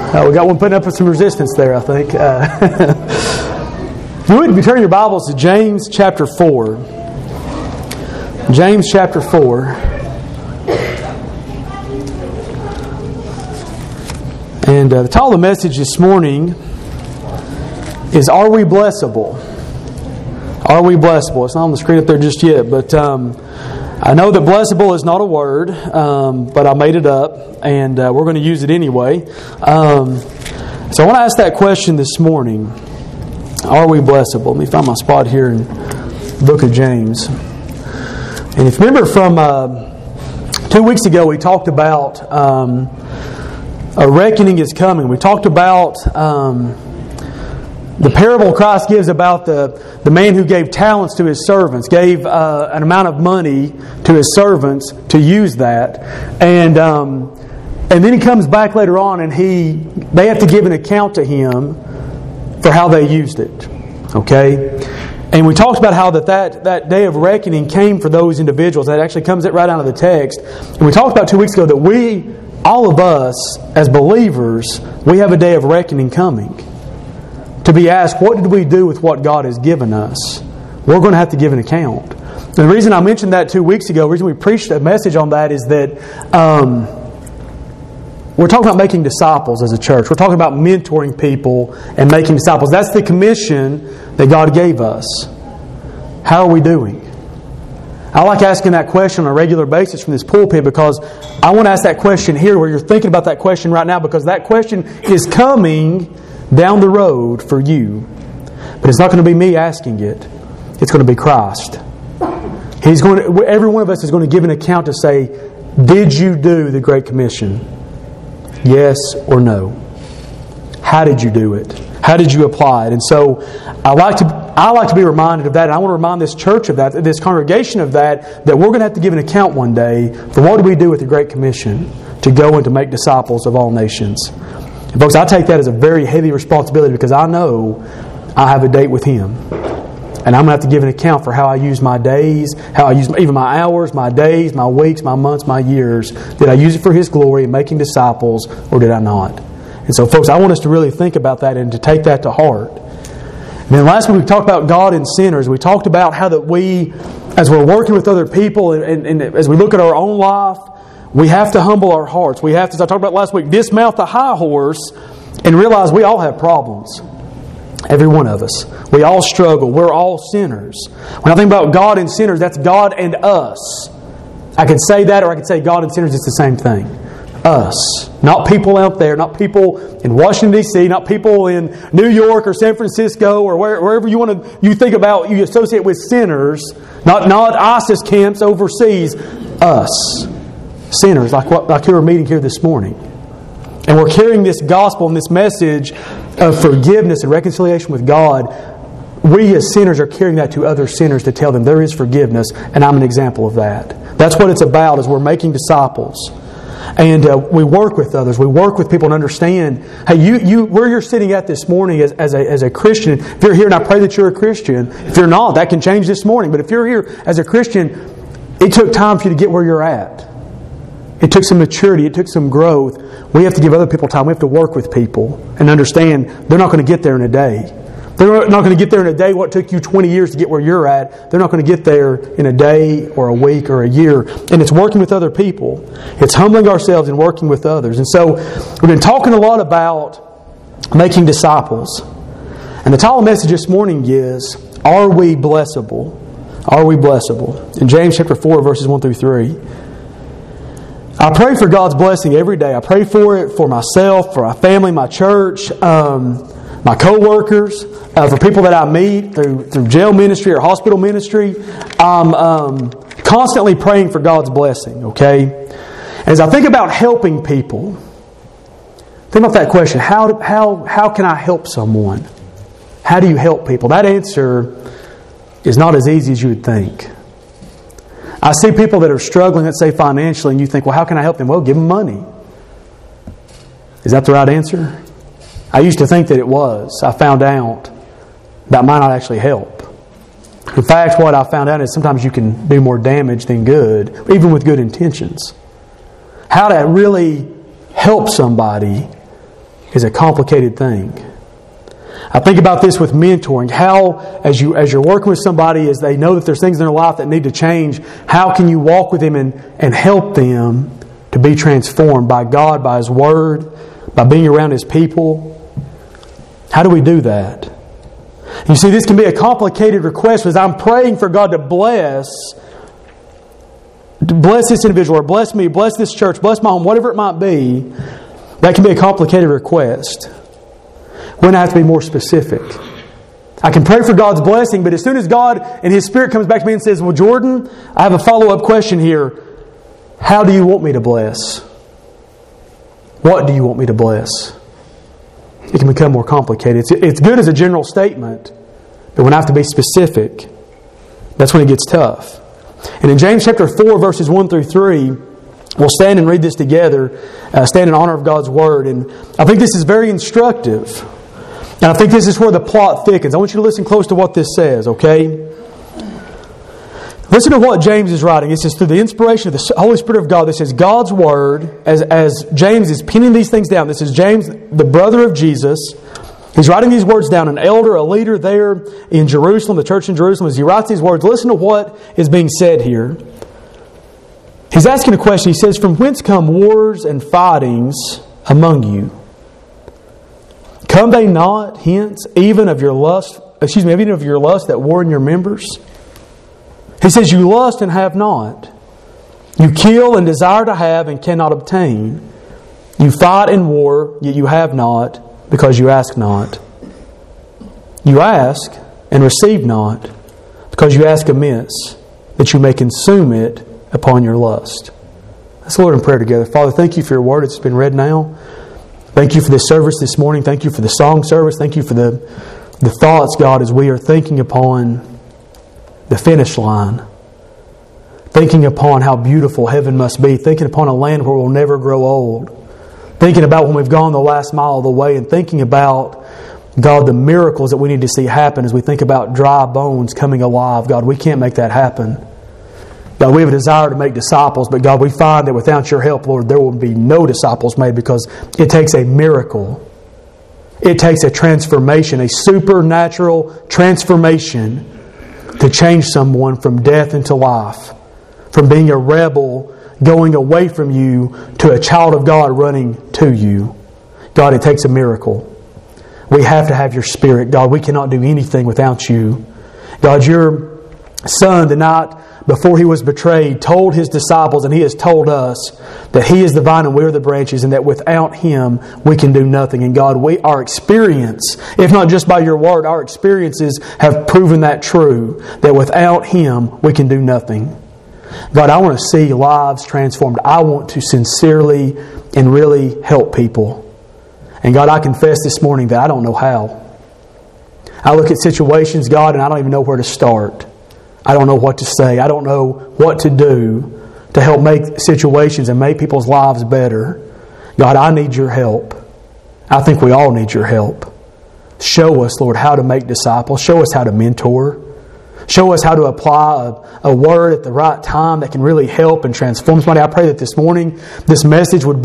We got one putting up with some resistance there, I think. If you would, be turning your Bibles to James chapter 4. James chapter 4. And the title of the message this morning is Are We Blessable? Are we blessable? It's not on the screen up there just yet, but I know that blessable is not a word, but I made it up, and we're going to use it anyway. So I want to ask that question this morning. Are we blessable? Let me find my spot here in the book of James. And if you remember from 2 weeks ago, we talked about a reckoning is coming. We talked about the parable Christ gives about the man who gave talents to his servants, gave an amount of money to his servants to use that, and then he comes back later on, and they have to give an account to him for how they used it. Okay, and we talked about how that day of reckoning came for those individuals. That actually comes right out of the text, and we talked about 2 weeks ago that all of us as believers, we have a day of reckoning coming. To be asked, what did we do with what God has given us? We're going to have to give an account. And the reason I mentioned that 2 weeks ago, the reason we preached a message on that is that we're talking about making disciples as a church. We're talking about mentoring people and making disciples. That's the commission that God gave us. How are we doing? I like asking that question on a regular basis from this pulpit because I want to ask that question here where you're thinking about that question right now, because that question is coming down the road for you. But it's not going to be me asking it. It's going to be Christ. Every one of us is going to give an account to say, did you do the Great Commission? Yes or no? How did you do it? How did you apply it? And so I like to be reminded of that. And I want to remind this church of that, this congregation of that we're going to have to give an account one day for what do we do with the Great Commission to go and to make disciples of all nations. And folks, I take that as a very heavy responsibility because I know I have a date with Him. And I'm going to have to give an account for how I use my days, how I use even my hours, my days, my weeks, my months, my years. Did I use it for His glory and making disciples, or did I not? And so, folks, I want us to really think about that and to take that to heart. And then last week we talked about God and sinners. We talked about how that we, as we're working with other people and as we look at our own life, we have to humble our hearts. We have to, as I talked about last week, dismount the high horse and realize we all have problems. Every one of us. We all struggle. We're all sinners. When I think about God and sinners, that's God and us. I could say that, or I could say God and sinners, it's the same thing. Us. Not people out there, not people in Washington, D.C., not people in New York or San Francisco or wherever you think about, you associate with sinners, not ISIS camps overseas. Us. Sinners, like who are meeting here this morning. And we're carrying this gospel and this message of forgiveness and reconciliation with God. We as sinners are carrying that to other sinners to tell them there is forgiveness, and I'm an example of that. That's what it's about, is we're making disciples. And we work with others. We work with people and understand, hey, you where you're sitting at this morning as a Christian, if you're here, and I pray that you're a Christian. If you're not, that can change this morning. But if you're here as a Christian, it took time for you to get where you're at. It took some maturity. It took some growth. We have to give other people time. We have to work with people and understand they're not going to get there in a day. They're not going to get there in a day what took you 20 years to get where you're at. They're not going to get there in a day or a week or a year. And it's working with other people. It's humbling ourselves and working with others. And so we've been talking a lot about making disciples. And the title of the message this morning is, Are we blessable? Are we blessable? In James chapter 4, verses 1 through 3. I pray for God's blessing every day. I pray for it for myself, for my family, my church, my co-workers, for people that I meet through jail ministry or hospital ministry. I'm constantly praying for God's blessing, okay? As I think about helping people, think about that question. How can I help someone? How do you help people? That answer is not as easy as you would think. I see people that are struggling, let's say financially, and you think, well, how can I help them? Well, give them money. Is that the right answer? I used to think that it was. I found out that might not actually help. In fact, what I found out is sometimes you can do more damage than good, even with good intentions. How to really help somebody is a complicated thing. I think about this with mentoring. How, as you're working with somebody, as they know that there's things in their life that need to change, how can you walk with them and help them to be transformed by God, by His Word, by being around His people? How do we do that? You see, this can be a complicated request because I'm praying for God to bless this individual, or bless me, bless this church, bless my home, whatever it might be. That can be a complicated request. When I have to be more specific. I can pray for God's blessing, but as soon as God and His Spirit comes back to me and says, well, Jordan, I have a follow-up question here. How do you want me to bless? What do you want me to bless? It can become more complicated. It's good as a general statement, but when I have to be specific, that's when it gets tough. And in James chapter 4, verses 1 through 3, we'll stand and read this together, stand in honor of God's Word. And I think this is very instructive. And I think this is where the plot thickens. I want you to listen close to what this says, okay? Listen to what James is writing. It says, through the inspiration of the Holy Spirit of God, this is God's Word. As James is penning these things down, this is James, the brother of Jesus. He's writing these words down, an elder, a leader there in Jerusalem, the church in Jerusalem. As he writes these words, listen to what is being said here. He's asking a question. He says, from whence come wars and fightings among you? Come they not hence even of your lust, even of your lust that war in your members? He says, you lust and have not. You kill and desire to have and cannot obtain. You fight and war, yet you have not, because you ask not. You ask and receive not, because you ask amiss, that you may consume it upon your lust. Let's Lord in prayer together. Father, thank you for your word. It's been read now. Thank you for this service this morning. Thank you for the song service. Thank you for the thoughts, God, as we are thinking upon the finish line. Thinking upon how beautiful heaven must be. Thinking upon a land where we'll never grow old. Thinking about when we've gone the last mile of the way. And thinking about, God, the miracles that we need to see happen as we think about dry bones coming alive. God, we can't make that happen. God, we have a desire to make disciples, but God, we find that without your help, Lord, there will be no disciples made because it takes a miracle. It takes a transformation, a supernatural transformation to change someone from death into life. From being a rebel, going away from you, to a child of God running to you. God, it takes a miracle. We have to have your Spirit. God, we cannot do anything without you. God, your Son, the night before He was betrayed, told His disciples, and He has told us, that He is the vine and we are the branches, and that without Him we can do nothing. And God, our experience, if not just by your word, our experiences have proven that true, that without Him we can do nothing. God, I want to see lives transformed. I want to sincerely and really help people. And God, I confess this morning that I don't know how. I look at situations, God, and I don't even know where to start. I don't know what to say. I don't know what to do to help make situations and make people's lives better. God, I need your help. I think we all need your help. Show us, Lord, how to make disciples. Show us how to mentor. Show us how to apply a word at the right time that can really help and transform somebody. I pray that this morning this message would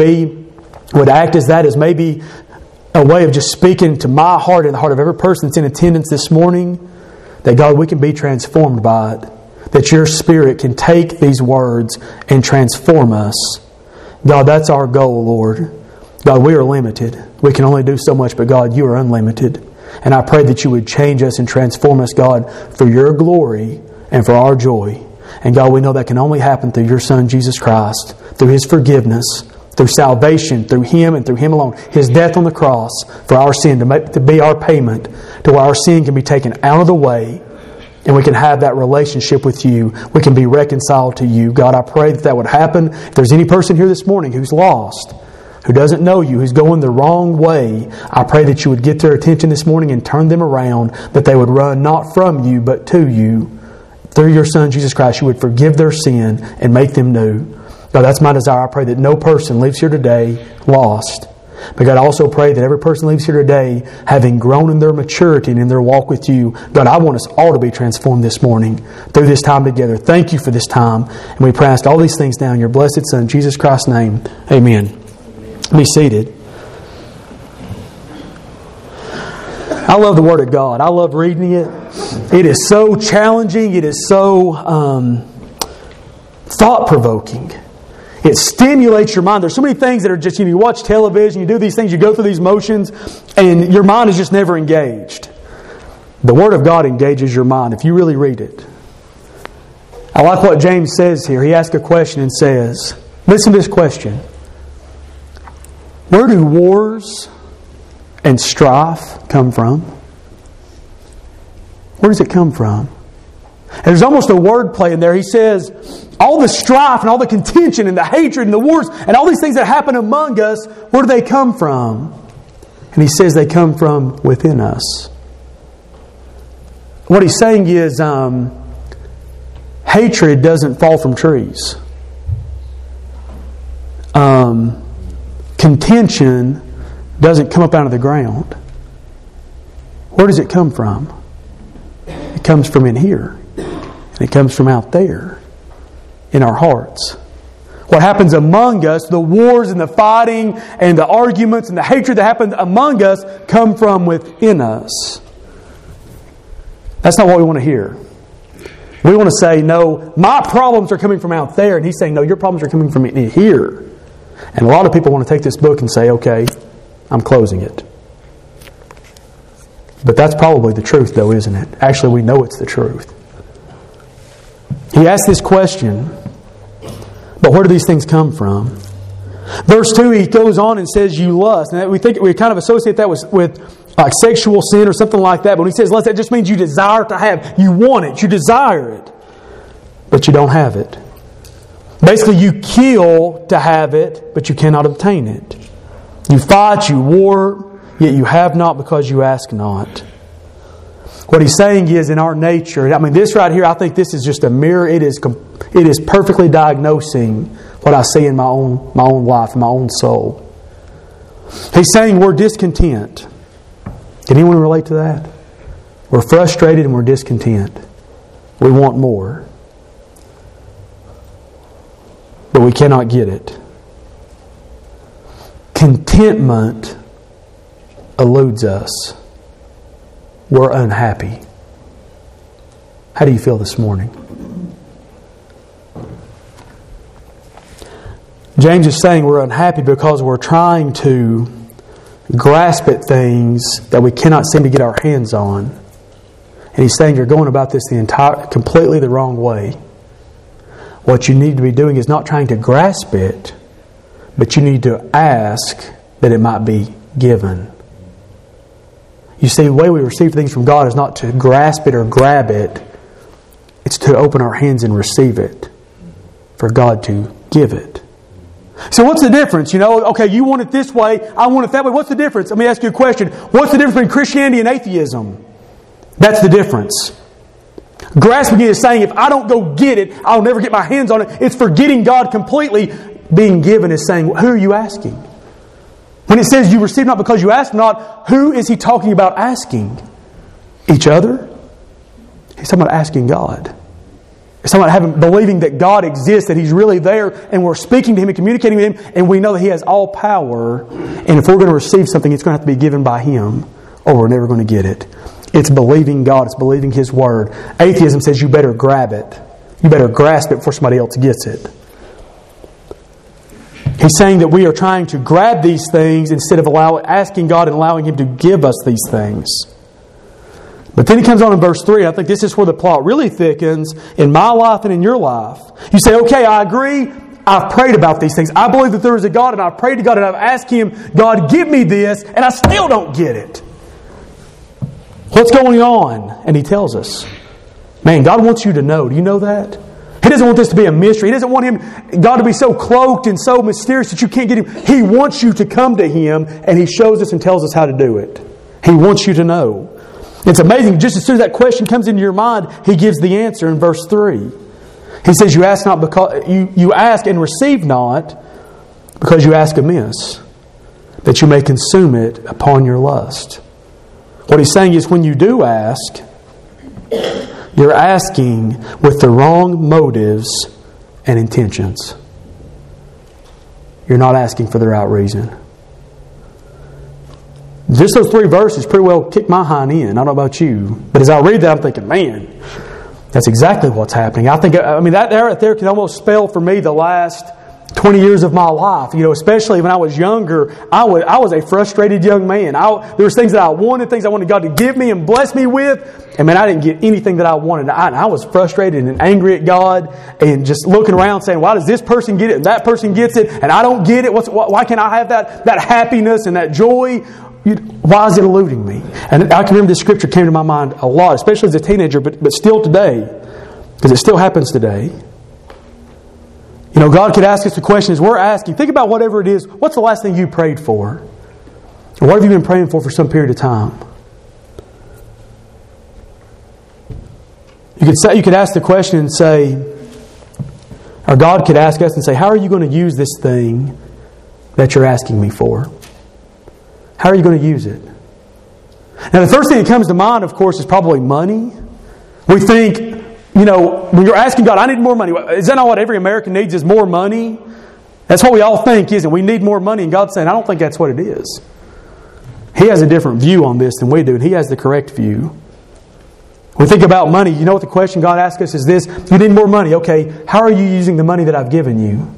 act as that, as maybe a way of just speaking to my heart and the heart of every person that's in attendance this morning. That, God, we can be transformed by it. That your Spirit can take these words and transform us. God, that's our goal, Lord. God, we are limited. We can only do so much, but God, you are unlimited. And I pray that you would change us and transform us, God, for your glory and for our joy. And God, we know that can only happen through your Son, Jesus Christ, through His forgiveness, through salvation, through Him and through Him alone. His death on the cross for our sin, to be our payment, to where our sin can be taken out of the way and we can have that relationship with you. We can be reconciled to you. God, I pray that would happen. If there's any person here this morning who's lost, who doesn't know you, who's going the wrong way, I pray that you would get their attention this morning and turn them around, that they would run not from you, but to you. Through your Son, Jesus Christ, you would forgive their sin and make them new. God, that's my desire. I pray that no person leaves here today lost. But God, I also pray that every person leaves here today having grown in their maturity and in their walk with you. God, I want us all to be transformed this morning through this time together. Thank you for this time. And we pray ask all these things now in your blessed Son, Jesus Christ's name. Amen. Be seated. I love the Word of God. I love reading it. It is so challenging. It is so thought-provoking. It stimulates your mind. There's so many things that are just, you watch television, you do these things, you go through these motions, and your mind is just never engaged. The Word of God engages your mind if you really read it. I like what James says here. He asks a question and says, listen to this question. Where do wars and strife come from? Where does it come from? And there's almost a word play in there. He says, all the strife and all the contention and the hatred and the wars and all these things that happen among us, where do they come from? And he says they come from within us. What he's saying is, hatred doesn't fall from trees. Contention doesn't come up out of the ground. Where does it come from? It comes from in here. And it comes from out there in our hearts. What happens among us, the wars and the fighting and the arguments and the hatred that happens among us come from within us. That's not what we want to hear. We want to say, no, my problems are coming from out there. And he's saying, no, your problems are coming from in here. And a lot of people want to take this book and say, okay, I'm closing it. But that's probably the truth, though, isn't it? Actually, we know it's the truth. He asked this question, but where do these things come from? Verse 2, he goes on and says, you lust. And we kind of associate that with like sexual sin or something like that. But when he says lust, that just means you desire to have. You want it. You desire it. But you don't have it. Basically, you kill to have it, but you cannot obtain it. You fight, you war, yet you have not because you ask not. What he's saying is, in our nature, I mean, this right here, I think this is just a mirror. It is perfectly diagnosing what I see in my own life, my own soul. He's saying we're discontent. Can anyone relate to that? We're frustrated and we're discontent. We want more. But we cannot get it. Contentment eludes us. We're unhappy. How do you feel this morning? James is saying we're unhappy because we're trying to grasp at things that we cannot seem to get our hands on. And he's saying you're going about this completely the wrong way. What you need to be doing is not trying to grasp it, but you need to ask that it might be given. You see, the way we receive things from God is not to grasp it or grab it. It's to open our hands and receive it. For God to give it. So what's the difference? Okay, you want it this way, I want it that way. What's the difference? Let me ask you a question. What's the difference between Christianity and atheism? That's the difference. Grasping it is saying, if I don't go get it, I'll never get my hands on it. It's forgetting God completely. Being given is saying, who are you asking? When it says you receive not because you ask not, who is he talking about asking? Each other? He's talking about asking God. He's talking about believing that God exists, that He's really there, and we're speaking to Him and communicating with Him, and we know that He has all power, and if we're going to receive something, it's going to have to be given by Him, or we're never going to get it. It's believing God. It's believing His Word. Atheism says you better grab it. You better grasp it before somebody else gets it. He's saying that we are trying to grab these things instead of asking God and allowing Him to give us these things. But then he comes on in verse 3. I think this is where the plot really thickens in my life and in your life. You say, okay, I agree. I've prayed about these things. I believe that there is a God, and I've prayed to God, and I've asked Him, God, give me this, and I still don't get it. What's going on? And He tells us. Man, God wants you to know. Do you know that? He doesn't want this to be a mystery. He doesn't want God to be so cloaked and so mysterious that you can't get Him. He wants you to come to Him, and He shows us and tells us how to do it. He wants you to know. It's amazing. Just as soon as that question comes into your mind, He gives the answer in verse 3. He says, "You ask not because you ask and receive not, because you ask amiss, that you may consume it upon your lust." What He's saying is, when you do ask, you're asking with the wrong motives and intentions. You're not asking for the right reason. Just those 3 verses pretty well kick my hind end. I don't know about you. But as I read that, I'm thinking, man, that's exactly what's happening. That right there can almost spell for me the last 20 years of my life. Especially when I was younger, I was a frustrated young man. There was things that I wanted God to give me and bless me with, and man, I didn't get anything that I wanted. I was frustrated and angry at God, and just looking around saying, why does this person get it and that person gets it, and I don't get it? Why can't I have that happiness and that joy? Why is it eluding me? And I can remember this scripture came to my mind a lot, especially as a teenager, but still today, because it still happens today. God could ask us the question as we're asking. Think about whatever it is. What's the last thing you prayed for? Or what have you been praying for some period of time? You could ask the question and say, or God could ask us and say, how are you going to use this thing that you're asking me for? How are you going to use it? Now, the first thing that comes to mind, of course, is probably money. We think, when you're asking God, I need more money. Is that not what every American needs, is more money? That's what we all think, isn't it? We need more money. And God's saying, I don't think that's what it is. He has a different view on this than we do, and He has the correct view. When we think about money, you know what the question God asks us is this: you need more money. Okay, how are you using the money that I've given you?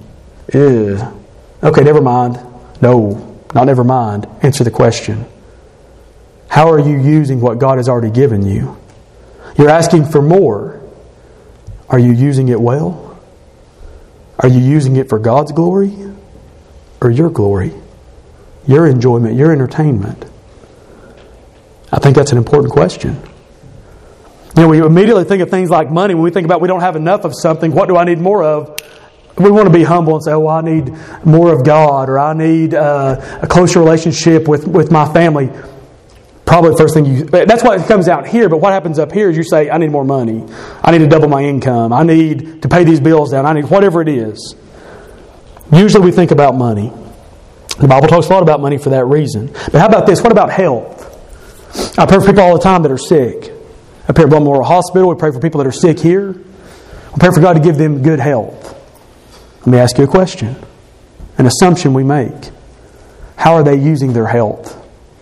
Okay, never mind. No, not never mind. Answer the question. How are you using what God has already given you? You're asking for more. Are you using it well? Are you using it for God's glory or your glory? Your enjoyment, your entertainment? I think that's an important question. We immediately think of things like money. When we think about we don't have enough of something, what do I need more of? We want to be humble and say, I need more of God, or I need a closer relationship with my family. Probably the first thing that's what comes out here, but what happens up here is you say, I need more money. I need to double my income. I need to pay these bills down. I need whatever it is. Usually we think about money. The Bible talks a lot about money for that reason. But how about this? What about health? I pray for people all the time that are sick. I pray for Memorial Hospital. We pray for people that are sick here. We pray for God to give them good health. Let me ask you a question. An assumption we make. How are they using their health?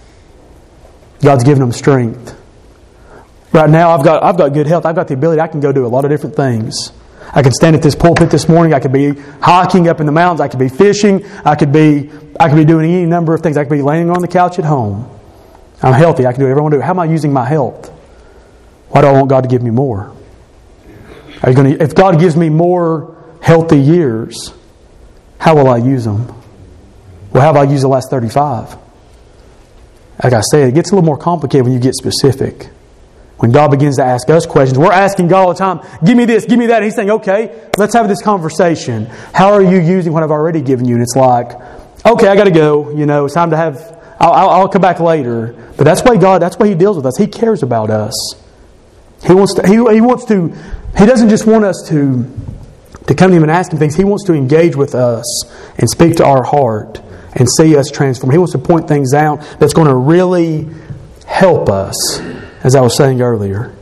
God's given them strength. Right now, I've got good health. I've got the ability. I can go do a lot of different things. I can stand at this pulpit this morning. I could be hiking up in the mountains. I could be fishing. I could be doing any number of things. I could be laying on the couch at home. I'm healthy. I can do whatever I want to do. How am I using my health? Why do I want God to give me more? If God gives me more healthy years, how will I use them? Well, how have I used the last 35? Like I said, it gets a little more complicated when you get specific. When God begins to ask us questions, we're asking God all the time, give me this, give me that. And He's saying, okay, let's have this conversation. How are you using what I've already given you? And it's like, okay, I got to go. It's time to have, I'll come back later. But that's why He deals with us. He cares about us. He doesn't just want us to come to Him and ask Him things. He wants to engage with us and speak to our heart and see us transform. He wants to point things out that's going to really help us, as I was saying earlier.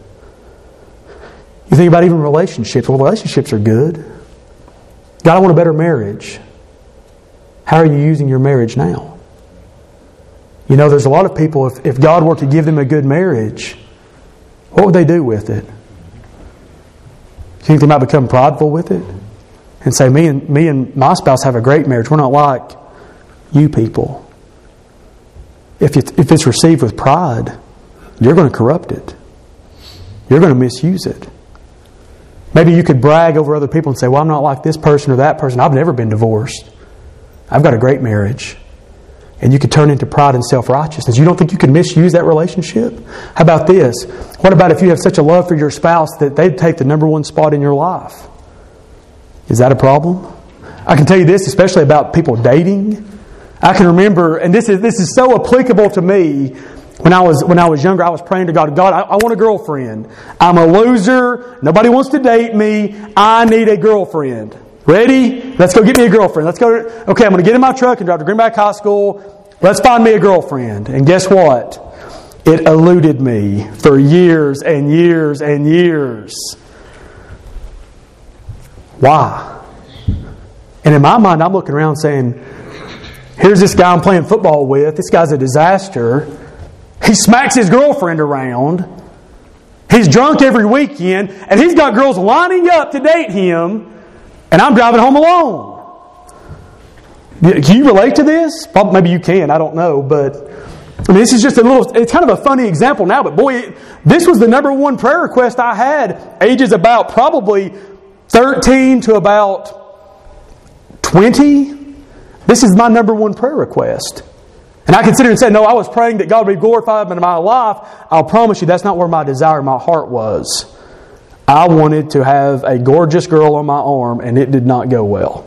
You think about even relationships. Well, relationships are good. God, I want a better marriage. How are you using your marriage now? There's a lot of people, if God were to give them a good marriage, what would they do with it? Do you think they might become prideful with it? And say, me and my spouse have a great marriage. We're not like you people. If it's received with pride, you're going to corrupt it. You're going to misuse it. Maybe you could brag over other people and say, well, I'm not like this person or that person. I've never been divorced. I've got a great marriage. And you could turn into pride and self-righteousness. You don't think you can misuse that relationship? How about this? What about if you have such a love for your spouse that they'd take the number one spot in your life? Is that a problem? I can tell you this, especially about people dating. I can remember, and this is so applicable to me. When I was younger, I was praying to God, I want a girlfriend. I'm a loser. Nobody wants to date me. I need a girlfriend. Ready? Let's go get me a girlfriend. Okay, I'm going to get in my truck and drive to Greenback High School. Let's find me a girlfriend. And guess what? It eluded me for years and years and years. Why? And in my mind, I'm looking around saying, Here's this guy I'm playing football with. This guy's a disaster. He smacks his girlfriend around. He's drunk every weekend, and he's got girls lining up to date him, and I'm driving home alone. Can you relate to this? Maybe you can, I don't know, but I mean, this is just it's kind of a funny example now, but boy, this was the number one prayer request I had, ages about probably 13 to about 20. This is my number one prayer request. And I consider and say, no, I was praying that God would be glorified in my life. I'll promise you that's not where my desire in my heart was. I wanted to have a gorgeous girl on my arm, and it did not go well.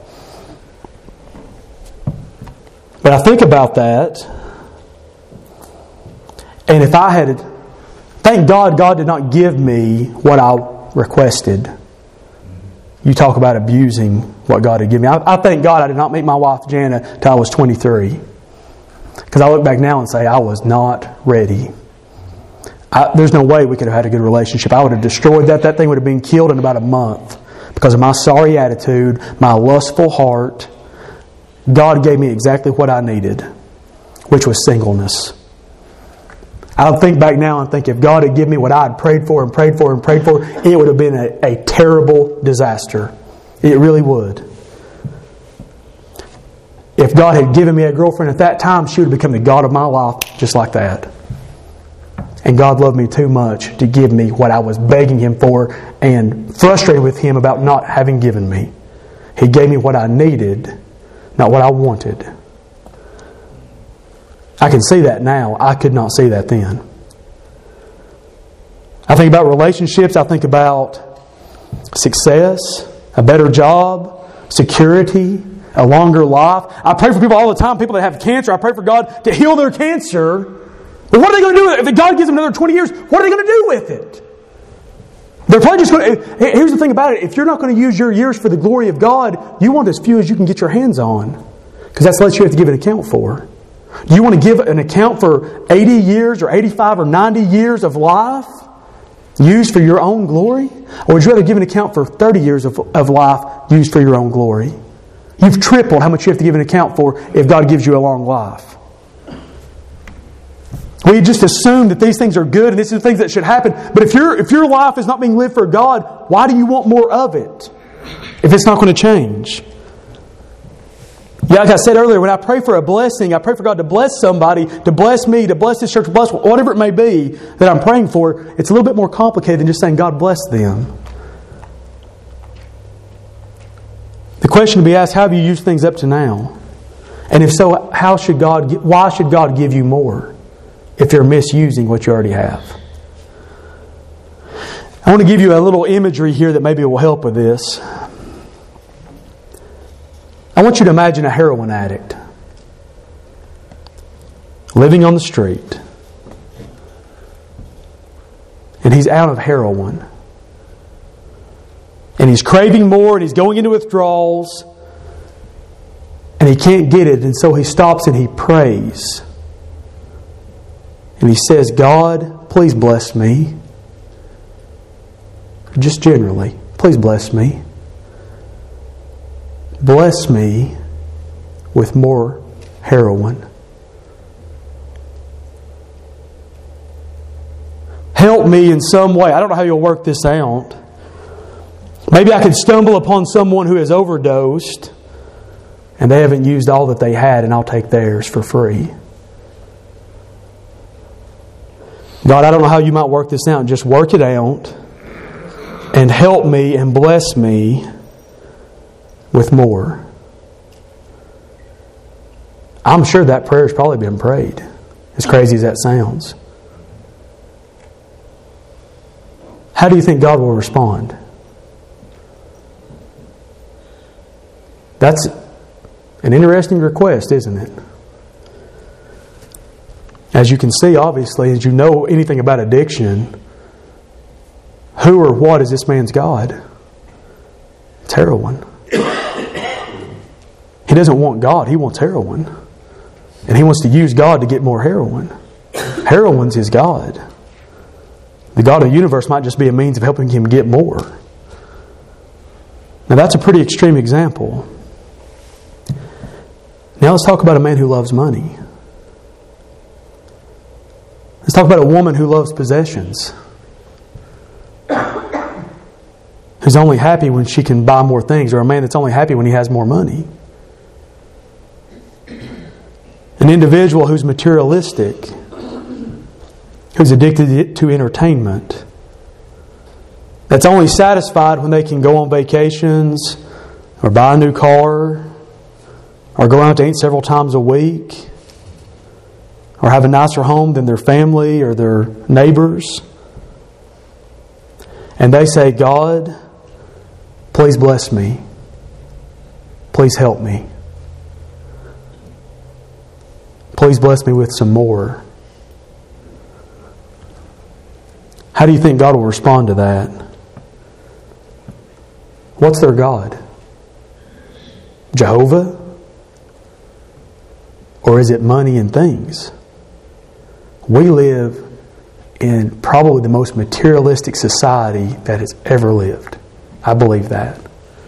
But I think about that, and if I had, thank God, God did not give me what I requested. You talk about abusing what God had given me. I thank God I did not meet my wife Jana until I was 23. Because I look back now and say I was not ready. There's no way we could have had a good relationship. I would have destroyed that. That thing would have been killed in about a month. Because of my sorry attitude, my lustful heart. God gave me exactly what I needed, which was singleness. I think back now and think if God had given me what I had prayed for and prayed for and prayed for, it would have been a terrible disaster. It really would. If God had given me a girlfriend at that time, she would have become the God of my life just like that. And God loved me too much to give me what I was begging Him for and frustrated with Him about not having given me. He gave me what I needed, not what I wanted. I can see that now. I could not see that then. I think about relationships. I think about success, a better job, security, a longer life. I pray for people all the time, people that have cancer. I pray for God to heal their cancer. But what are they going to do with it? If God gives them another 20 years, what are they going to do with it? They're probably just going to... Here's the thing about it. If you're not going to use your years for the glory of God, you want as few as you can get your hands on. Because that's less you have to give an account for. Do you want to give an account for 80 years or 85 or 90 years of life used for your own glory? Or would you rather give an account for 30 years of life used for your own glory? You've tripled how much you have to give an account for if God gives you a long life. We just assume that these things are good and these are things that should happen. But if your life is not being lived for God, why do you want more of it if it's not going to change? Yeah, like I said earlier, when I pray for a blessing, I pray for God to bless somebody, to bless me, to bless this church, to bless whatever it may be that I'm praying for. It's a little bit more complicated than just saying, God bless them. The question to be asked, how have you used things up to now? And if so, why should God give you more if you're misusing what you already have? I want to give you a little imagery here that maybe will help with this. I want you to imagine a heroin addict living on the street. And he's out of heroin. And he's craving more and he's going into withdrawals. And he can't get it. And so he stops and he prays. And he says, God, please bless me. Just generally, please bless me. Bless me with more heroin. Help me in some way. I don't know how you'll work this out. Maybe I could stumble upon someone who has overdosed and they haven't used all that they had, and I'll take theirs for free. God, I don't know how you might work this out. Just work it out and help me and bless me with more. I'm sure that prayer has probably been prayed, as crazy as that sounds. How do you think God will respond? That's an interesting request, isn't it? As you can see, obviously, as you know anything about addiction, who or what is this man's God? It's heroin. He doesn't want God, he wants heroin. And he wants to use God to get more heroin. Heroin's his God. The God of the universe might just be a means of helping him get more. Now that's a pretty extreme example. Now let's talk about a man who loves money. Let's talk about a woman who loves possessions. Who's only happy when she can buy more things, or a man that's only happy when he has more money. An individual who's materialistic, who's addicted to entertainment, that's only satisfied when they can go on vacations, or buy a new car, or go out to eat several times a week, or have a nicer home than their family or their neighbors. And they say, God, please bless me. Please help me. Please bless me with some more. How do you think God will respond to that? What's their God? Jehovah? Or is it money and things? We live in probably the most materialistic society that has ever lived. I believe that.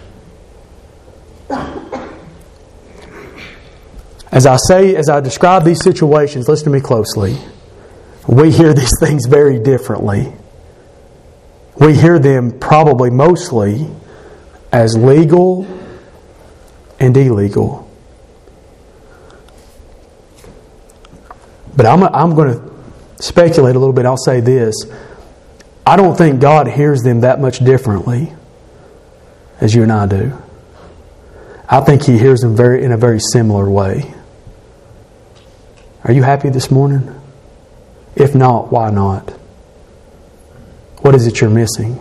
As I describe these situations, listen to me closely. We hear these things very differently. We hear them probably mostly as legal and illegal. But I'm going to speculate a little bit. I'll say this. I don't think God hears them that much differently as you and I do. I think He hears them in a very similar way. Are you happy this morning? If not, why not? What is it you're missing?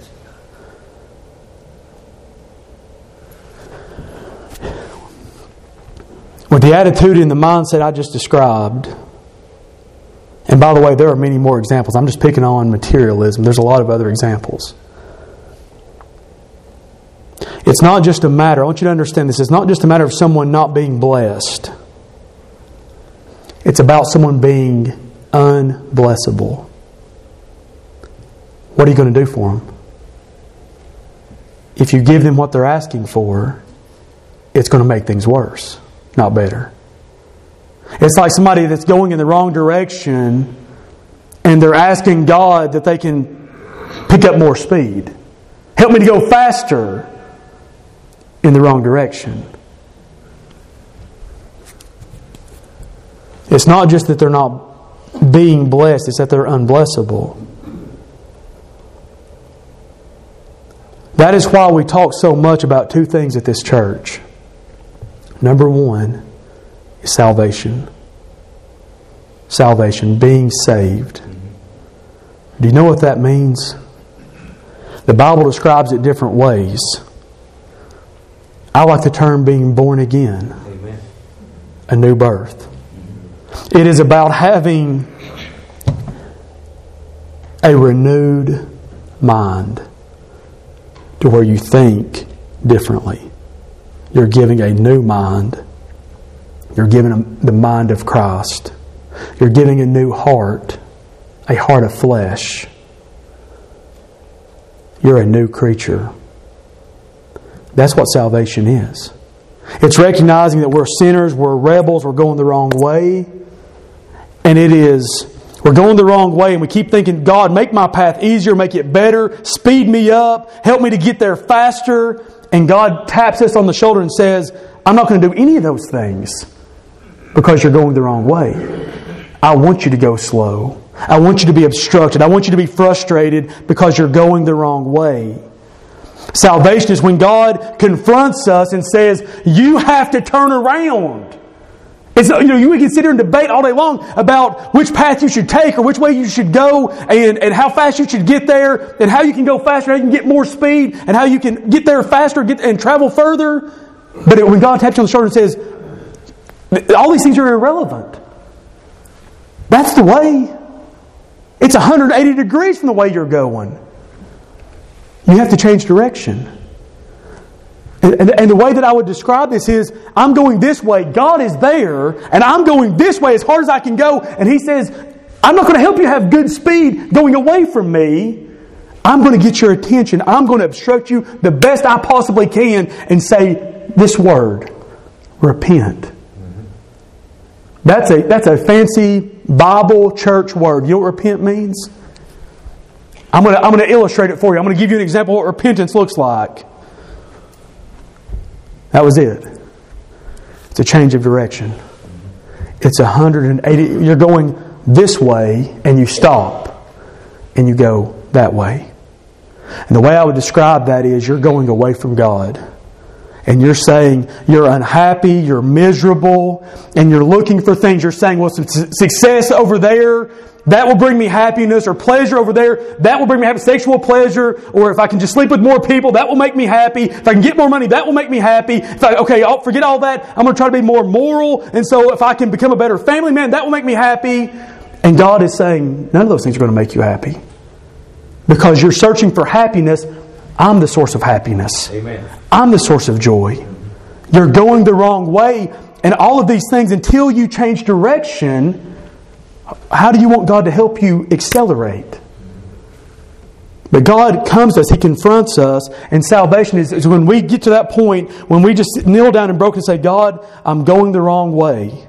With the attitude and the mindset I just described, and by the way, there are many more examples. I'm just picking on materialism. There's a lot of other examples. It's not just a matter, I want you to understand this, it's not just a matter of someone not being blessed. It's about someone being unblessable. What are you going to do for them? If you give them what they're asking for, it's going to make things worse, not better. It's like somebody that's going in the wrong direction and they're asking God that they can pick up more speed. Help me to go faster in the wrong direction. It's not just that they're not being blessed, it's that they're unblessable. That is why we talk so much about two things at this church. Number one is salvation. Salvation, being saved. Do you know what that means? The Bible describes it different ways. I like the term being born again. Amen. A new birth. It is about having a renewed mind to where you think differently. You're giving a new mind. You're giving the mind of Christ. You're giving a new heart, a heart of flesh. You're a new creature. That's what salvation is. It's recognizing that we're sinners, we're rebels, we're going the wrong way. And we're going the wrong way and we keep thinking, God, make my path easier, make it better, speed me up, help me to get there faster. And God taps us on the shoulder and says, I'm not going to do any of those things because you're going the wrong way. I want you to go slow. I want you to be obstructed. I want you to be frustrated because you're going the wrong way. Salvation is when God confronts us and says, you have to turn around. You can sit here and debate all day long about which path you should take or which way you should go and how fast you should get there and how you can go faster, how you can get more speed and how you can get there faster and travel further. But when God taps you on the shoulder and says, all these things are irrelevant. That's the way. It's 180 degrees from the way you're going. You have to change direction. And the way that I would describe this is, I'm going this way, God is there, and I'm going this way as hard as I can go, and He says, I'm not going to help you have good speed going away from me. I'm going to get your attention. I'm going to obstruct you the best I possibly can and say this word, repent. That's a fancy Bible church word. You know what repent means? I'm going to illustrate it for you. I'm going to give you an example of what repentance looks like. That was it. It's a change of direction. It's 180. You're going this way and you stop and you go that way. And the way I would describe that is you're going away from God. And you're saying you're unhappy, you're miserable, and you're looking for things. You're saying, well, some success over there, that will bring me happiness, or pleasure over there, that will bring me happiness, sexual pleasure, or if I can just sleep with more people, that will make me happy. If I can get more money, that will make me happy. I'll forget all that. I'm going to try to be more moral, and so if I can become a better family man, that will make me happy. And God is saying, none of those things are going to make you happy. Because you're searching for happiness. I'm the source of happiness. Amen. I'm the source of joy. You're going the wrong way. And all of these things, until you change direction, how do you want God to help you accelerate? But God comes to us. He confronts us. And salvation is when we get to that point, when we just kneel down and broken and say, God, I'm going the wrong way.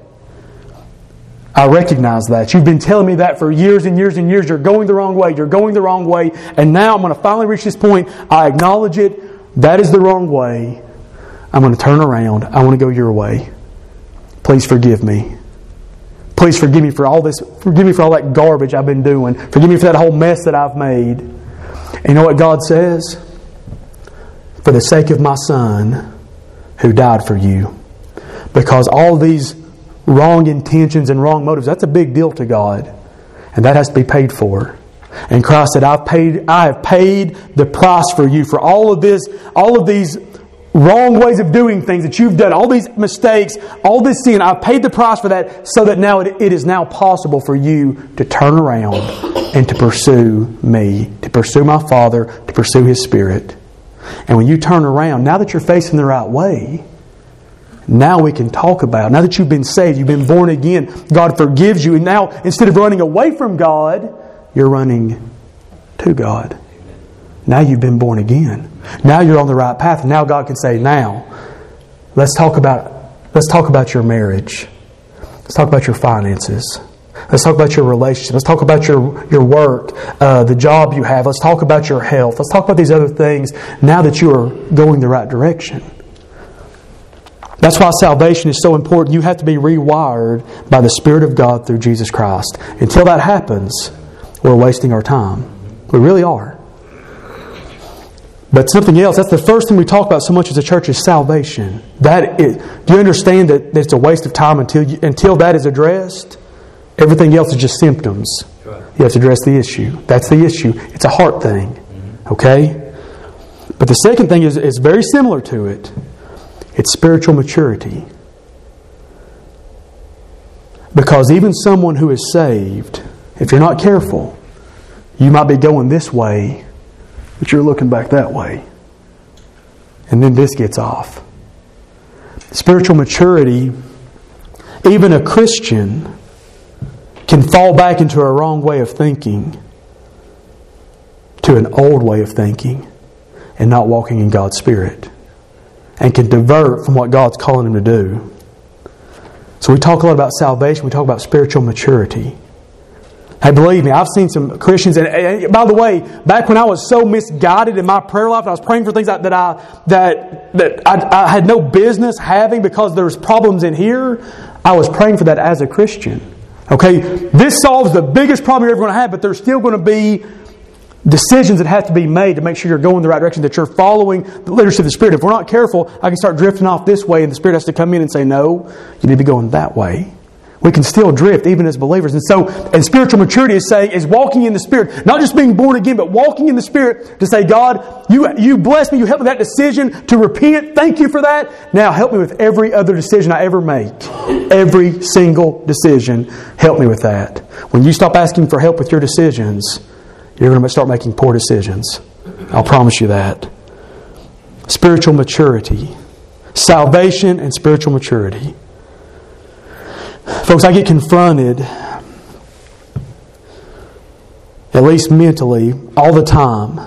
I recognize that. You've been telling me that for years and years and years. You're going the wrong way. You're going the wrong way. And now I'm going to finally reach this point. I acknowledge it. That is the wrong way. I'm going to turn around. I want to go your way. Please forgive me. Please forgive me for all this. Forgive me for all that garbage I've been doing. Forgive me for that whole mess that I've made. And you know what God says? For the sake of my Son who died for you. Because all these wrong intentions and wrong motives, that's a big deal to God. And that has to be paid for. And Christ said, I have paid the price for you for all of these wrong ways of doing things that you've done, all these mistakes, all this sin. I've paid the price for that so that now it is now possible for you to turn around and to pursue me, to pursue my Father, to pursue His Spirit. And when you turn around, now that you're facing the right way, now we can talk about, now that you've been saved, you've been born again, God forgives you. And now, instead of running away from God, you're running to God. Now you've been born again. Now you're on the right path. And now God can say, now, let's talk about your marriage. Let's talk about your finances. Let's talk about your relationship. Let's talk about your work, the job you have. Let's talk about your health. Let's talk about these other things now that you are going the right direction. That's why salvation is so important. You have to be rewired by the Spirit of God through Jesus Christ. Until that happens, we're wasting our time. We really are. But something else, that's the first thing we talk about so much as a church is salvation. Do you understand that it's a waste of time until that is addressed? Everything else is just symptoms. You have to address the issue. That's the issue. It's a heart thing. Okay? But the second thing is very similar to it. It's spiritual maturity. Because even someone who is saved, if you're not careful, you might be going this way, but you're looking back that way. And then this gets off. Spiritual maturity, even a Christian can fall back into a wrong way of thinking, to an old way of thinking, and not walking in God's Spirit. And can divert from what God's calling him to do. So we talk a lot about salvation. We talk about spiritual maturity. Hey, believe me, I've seen some Christians. And by the way, back when I was so misguided in my prayer life, and I was praying for things that I had no business having because there was problems in here. I was praying for that as a Christian. Okay, this solves the biggest problem you're ever going to have, but there's still going to be decisions that have to be made to make sure you're going the right direction, that you're following the leadership of the Spirit. If we're not careful, I can start drifting off this way, and the Spirit has to come in and say, no, you need to be going that way. We can still drift, even as believers. And spiritual maturity is walking in the Spirit. Not just being born again, but walking in the Spirit to say, God, you bless me, you help me with that decision to repent. Thank you for that. Now help me with every other decision I ever make. Every single decision, help me with that. When you stop asking for help with your decisions, you're going to start making poor decisions. I'll promise you that. Spiritual maturity. Salvation and spiritual maturity. Folks, I get confronted, at least mentally, all the time,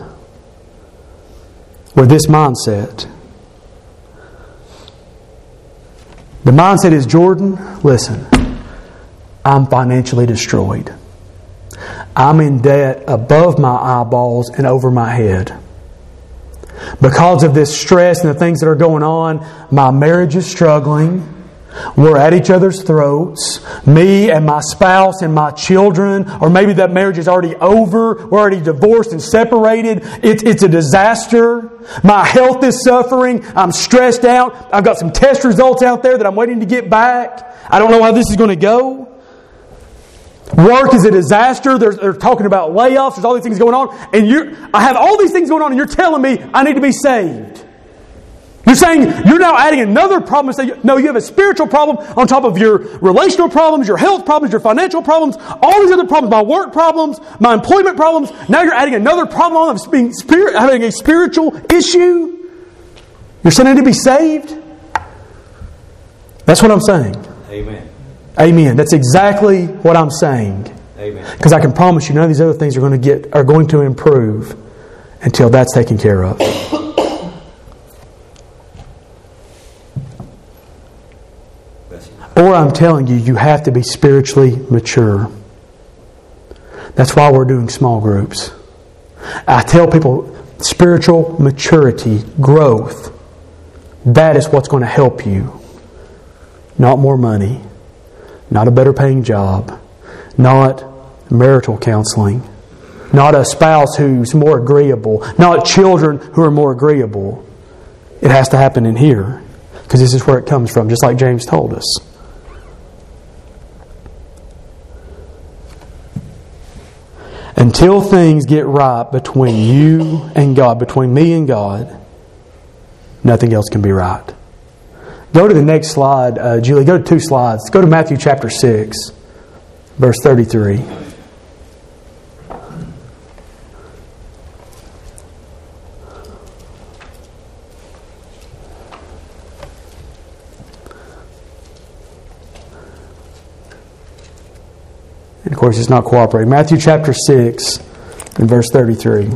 with this mindset. The mindset is, Jordan, listen, I'm financially destroyed. I'm in debt above my eyeballs and over my head. Because of this stress and the things that are going on, my marriage is struggling. We're at each other's throats. Me and my spouse and my children, or maybe that marriage is already over. We're already divorced and separated. It's a disaster. My health is suffering. I'm stressed out. I've got some test results out there that I'm waiting to get back. I don't know how this is going to go. Work is a disaster. They're talking about layoffs. There's all these things going on. And I have all these things going on and you're telling me I need to be saved. You're saying you're now adding another problem. No, you have a spiritual problem on top of your relational problems, your health problems, your financial problems, all these other problems, my work problems, my employment problems. Now you're adding another problem on of having a spiritual issue. You're saying I need to be saved? That's what I'm saying. Amen. Amen. That's exactly what I'm saying. Amen. Because I can promise you none of these other things are going to improve until that's taken care of. Or I'm telling you, you have to be spiritually mature. That's why we're doing small groups. I tell people, spiritual maturity, growth, that is what's going to help you. Not more money, not a better paying job, not marital counseling, not a spouse who's more agreeable, not children who are more agreeable. It has to happen in here, because this is where it comes from, just like James told us. Until things get right between you and God, between me and God, nothing else can be right. Go to the next slide, Julie. Go to 2 slides. Go to Matthew chapter 6, verse 33. And of course, it's not cooperating. Matthew chapter 6 and verse 33.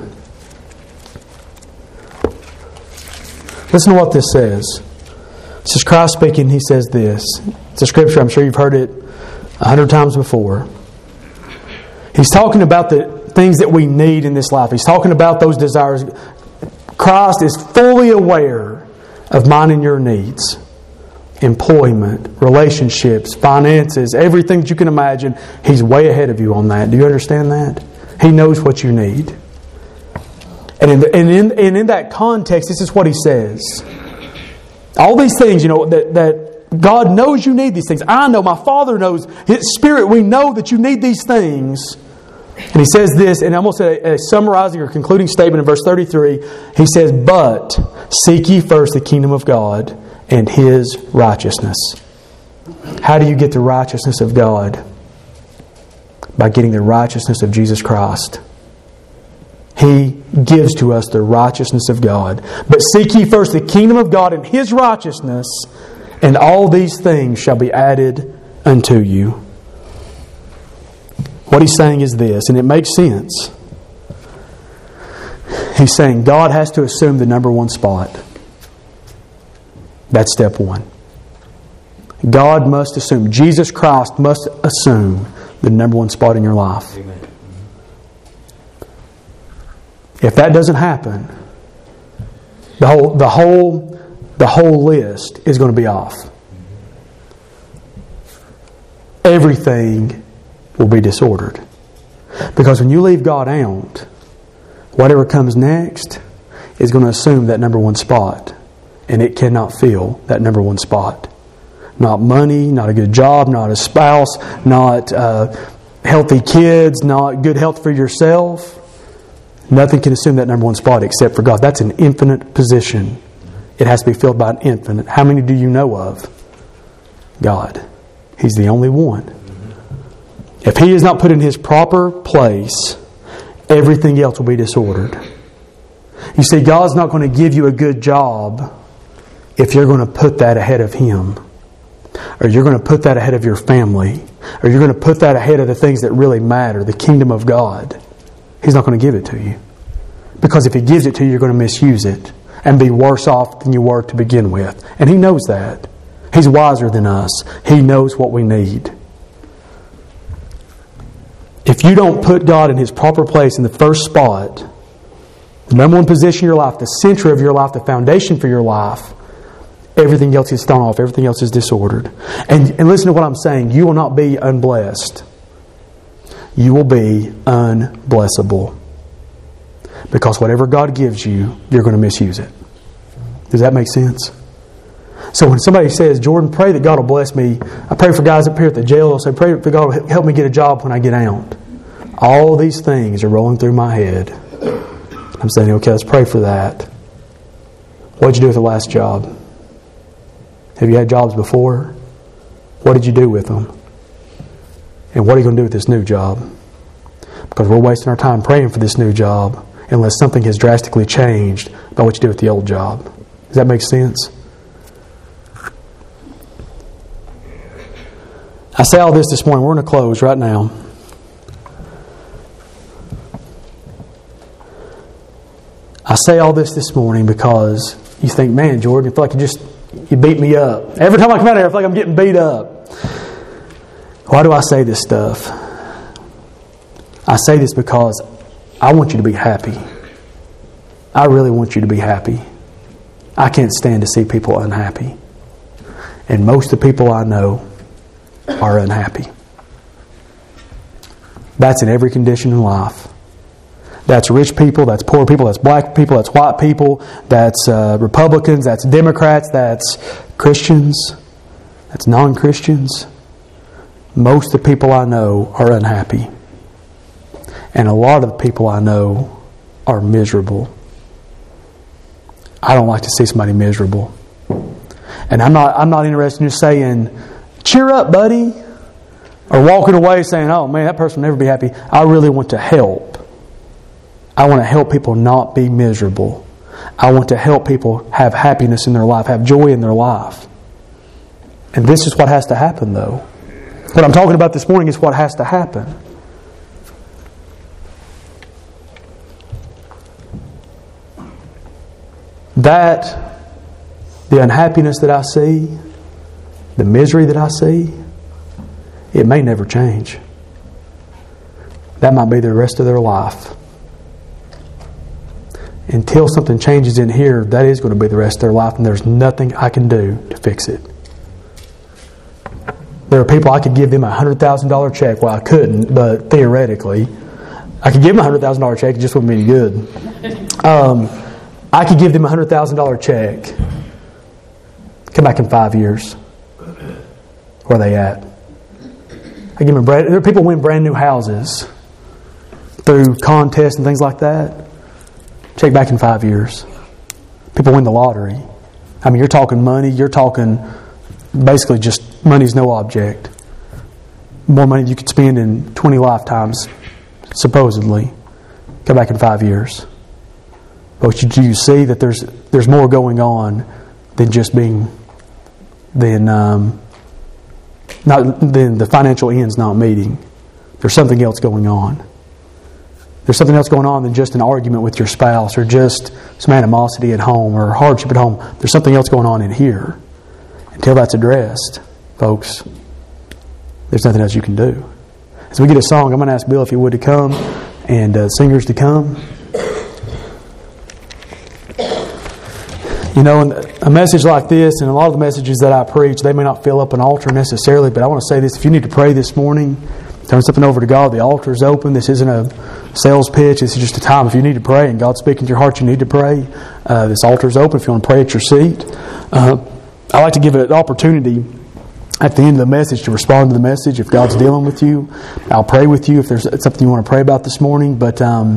Listen to what this says. This is Christ speaking. He says this. It's a scripture. I'm sure you've heard it 100 times before. He's talking about the things that we need in this life. He's talking about those desires. Christ is fully aware of mine and your needs. Employment, relationships, finances, everything that you can imagine. He's way ahead of you on that. Do you understand that? He knows what you need. And in that context, this is what He says. All these things, that God knows you need these things. I know, my Father knows. His Spirit, we know that you need these things. And He says this, and almost a summarizing or concluding statement in verse 33. He says, "But seek ye first the kingdom of God and His righteousness." How do you get the righteousness of God? By getting the righteousness of Jesus Christ. He gives to us the righteousness of God. "But seek ye first the kingdom of God and His righteousness, and all these things shall be added unto you." What He's saying is this, and it makes sense. He's saying God has to assume the number one spot. That's step one. God must assume, Jesus Christ must assume the number one spot in your life. Amen. If that doesn't happen, the whole list is going to be off. Everything will be disordered. Because when you leave God out, whatever comes next is going to assume that number one spot. And it cannot fill that number one spot. Not money, not a good job, not a spouse, not healthy kids, not good health for yourself. Nothing can assume that number one spot except for God. That's an infinite position. It has to be filled by an infinite. How many do you know of? God. He's the only one. If He is not put in His proper place, everything else will be disordered. You see, God's not going to give you a good job if you're going to put that ahead of Him. Or you're going to put that ahead of your family. Or you're going to put that ahead of the things that really matter, the kingdom of God. He's not going to give it to you. Because if He gives it to you, you're going to misuse it and be worse off than you were to begin with. And He knows that. He's wiser than us. He knows what we need. If you don't put God in His proper place in the first spot, the number one position in your life, the center of your life, the foundation for your life, everything else is thrown off. Everything else is disordered. And listen to what I'm saying. You will not be unblessed. You will be unblessable. Because whatever God gives you, you're going to misuse it. Does that make sense? So when somebody says, Jordan, pray that God will bless me. I pray for guys up here at the jail. They'll say, pray that God will help me get a job when I get out. All these things are rolling through my head. I'm saying, okay, let's pray for that. What did you do with the last job? Have you had jobs before? What did you do with them? And what are you going to do with this new job? Because we're wasting our time praying for this new job unless something has drastically changed by what you do with the old job. Does that make sense? I say all this morning. We're going to close right now. I say all this morning because you think, man, Jordan, you feel like you beat me up. Every time I come out here, I feel like I'm getting beat up. Why do I say this stuff? I say this because I want you to be happy. I really want you to be happy. I can't stand to see people unhappy. And most of the people I know are unhappy. That's in every condition in life. That's rich people, that's poor people, that's black people, that's white people, that's Republicans, that's Democrats, that's Christians, that's non-Christians. Most of the people I know are unhappy. And a lot of the people I know are miserable. I don't like to see somebody miserable. And I'm not interested in just saying, cheer up, buddy, or walking away saying, oh man, that person will never be happy. I really want to help. I want to help people not be miserable. I want to help people have happiness in their life, have joy in their life. And this is what has to happen, though. What I'm talking about this morning is what has to happen. That, the unhappiness that I see, the misery that I see, it may never change. That might be the rest of their life. Until something changes in here, that is going to be the rest of their life, and there's nothing I can do to fix it. There are people I could give them a $100,000 check. Well, I couldn't, but theoretically, I could give them a $100,000 check. It just wouldn't be any good. I could give them a $100,000 check. Come back in 5 years. Where are they at? I give them there are people who win brand new houses through contests and things like that. Check back in 5 years. People win the lottery. I mean, you're talking money. You're talking basically just money's no object. More money you could spend in 20 lifetimes, supposedly. Come back in 5 years. But do you see that there's more going on than just being than the financial ends not meeting? There's something else going on. There's something else going on than just an argument with your spouse or just some animosity at home or hardship at home. There's something else going on in here. Until that's addressed, folks, there's nothing else you can do. As we get a song, I'm going to ask Bill if he would to come and singers to come. You know, a message like this and a lot of the messages that I preach, they may not fill up an altar necessarily, but I want to say this. If you need to pray this morning, turn something over to God. The altar is open. This isn't a sales pitch. This is just a time. If you need to pray and God's speaking to your heart, you need to pray. This altar is open if you want to pray at your seat. I like to give it an opportunity at the end of the message to respond to the message. If God's dealing with you, I'll pray with you if there's something you want to pray about this morning. But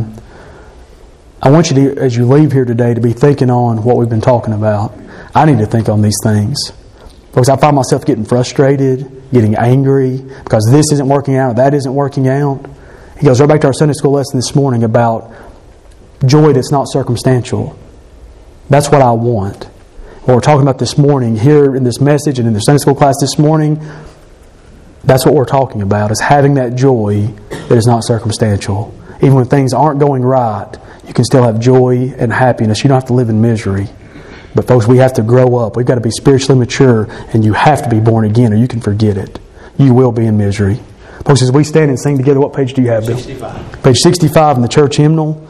I want you to, as you leave here today, to be thinking on what we've been talking about. I need to think on these things. Because I find myself getting frustrated, getting angry, because this isn't working out, or that isn't working out. He goes right back to our Sunday school lesson this morning about joy that's not circumstantial. That's what I want. What we're talking about this morning, here in this message and in the Sunday school class this morning, that's what we're talking about, is having that joy that is not circumstantial. Even when things aren't going right, you can still have joy and happiness. You don't have to live in misery. But folks, we have to grow up. We've got to be spiritually mature, and you have to be born again or you can forget it. You will be in misery. Folks, as we stand and sing together, what page do you have, Bill? 65. Page 65 in the church hymnal.